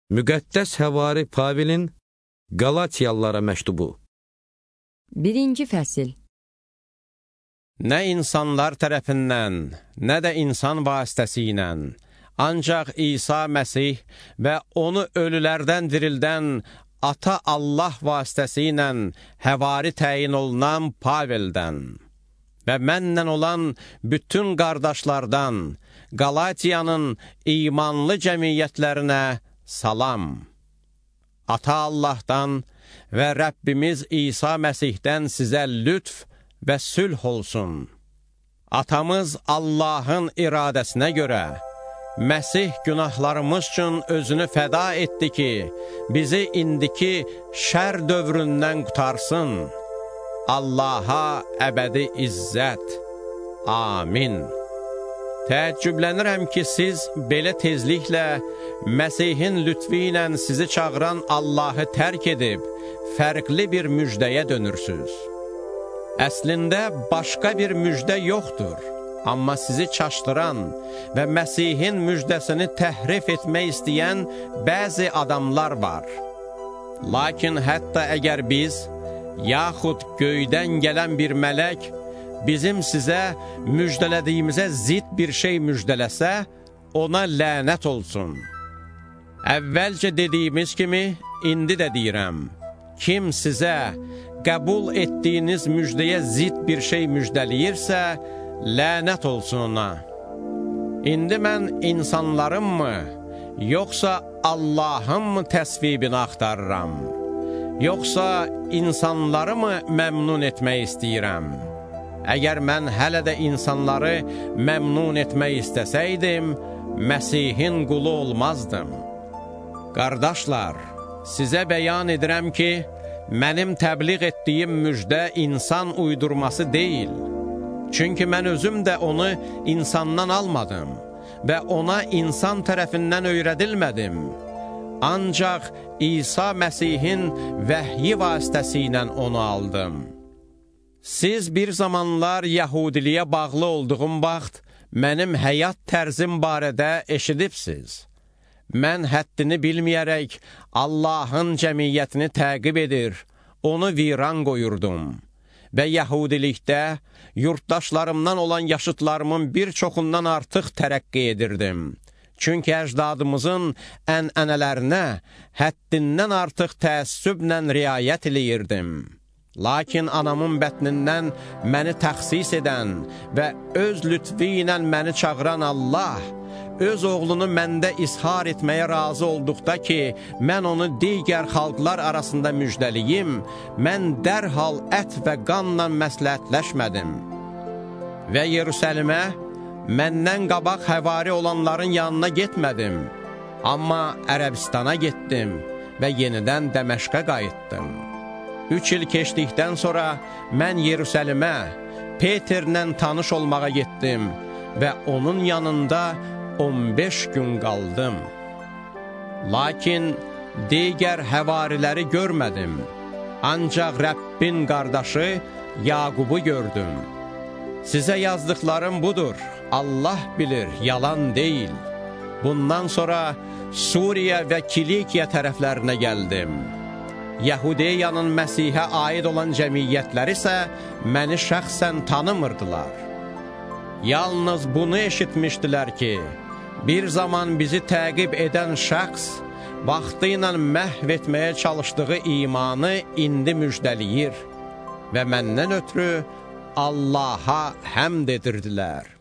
Müqəddəs həvari Pavilin Qalatiyalılara məktubu. 1-ci fəsil. Nə insanlar tərəfindən, nə də insan vasitəsilə, ancaq İsa Məsih və onu ölülərdən dirildən Ata Allah vasitəsilə həvari təyin olunan Paveldən və mənlə olan bütün qardaşlardan Qalatiyanın imanlı cəmiyyətlərinə salam. Ata Allahdan və Rəbbimiz İsa Məsihdən sizə lütf və sülh olsun. Atamız Allahın iradəsinə görə Məsih günahlarımız üçün özünü fəda etdi ki, bizi indiki şər dövründən qutarsın. Allaha əbədi izzət. Amin. Təəccüblənirəm ki, siz belə tezliklə Məsihin lütfi ilə sizi çağıran Allahı tərk edib, fərqli bir müjdəyə dönürsünüz. Əslində, başqa bir müjdə yoxdur, amma sizi çaşdıran və Məsihin müjdəsini təhrif etmək istəyən bəzi adamlar var. Lakin hətta əgər biz, yaxud göydən gələn bir mələk, bizim sizə müjdələdiyimizə zid bir şey müjdələsə, ona lənət olsun. Əvvəlcə dediyimiz kimi, indi də deyirəm, kim sizə qəbul etdiyiniz müjdəyə zid bir şey müjdəliyirsə, lənət olsun ona. İndi mən insanlarınmı, yoxsa Allahınmı təsvibini axtarıram? Yoxsa insanları mı məmnun etmək istəyirəm? Əgər mən hələ də insanları məmnun etmək istəsəydim, Məsihin qulu olmazdım. Qardaşlar, sizə bəyan edirəm ki, mənim təbliğ etdiyim müjdə insan uydurması deyil. Çünki mən özüm də onu insandan almadım və ona insan tərəfindən öyrədilmədim. Ancaq İsa Məsihin vəhyi vasitəsilə onu aldım. Siz bir zamanlar Yəhudiliyə bağlı olduğum vaxt, mənim həyat tərzim barədə eşidibsiz. Mən həddini bilməyərək Allahın cəmiyyətini təqib edir, onu viran qoyurdum. Və Yəhudilikdə yurtdaşlarımdan olan yaşıtlarımın bir çoxundan artıq tərəqqi edirdim. Çünki əcdadımızın ənənələrinə həddindən artıq təəssüblə riayət eləyirdim. Lakin anamın bətnindən məni təxsis edən və öz lütfi ilə məni çağıran Allah, öz oğlunu məndə izhar etməyə razı olduqda ki, mən onu digər xalqlar arasında müjdəliyim, mən dərhal ət və qanla məsləhətləşmədim. Və Yerusəlimə məndən qabaq həvari olanların yanına getmədim, amma Ərəbistana getdim və yenidən Dəməşqə qayıtdım. 3 il keçdikdən sonra mən Yerusəlimə, Peterlə tanış olmağa getdim və onun yanında 15 gün qaldım. Lakin digər həvariləri görmədim, ancaq Rəbbin qardaşı Yaqubu gördüm. Sizə yazdıqlarım budur, Allah bilir, yalan deyil. Bundan sonra Suriya və Kilikiya tərəflərinə gəldim. Yahudiyanın Məsihə aid olan cəmiyyətləri isə məni şəxsən tanımırdılar. Yalnız bunu eşitmişdilər ki, bir zaman bizi təqib edən şəxs vaxtı ilə məhv etməyə çalışdığı imanı indi müjdəliyir və məndən ötürü Allaha həmd edirdilər.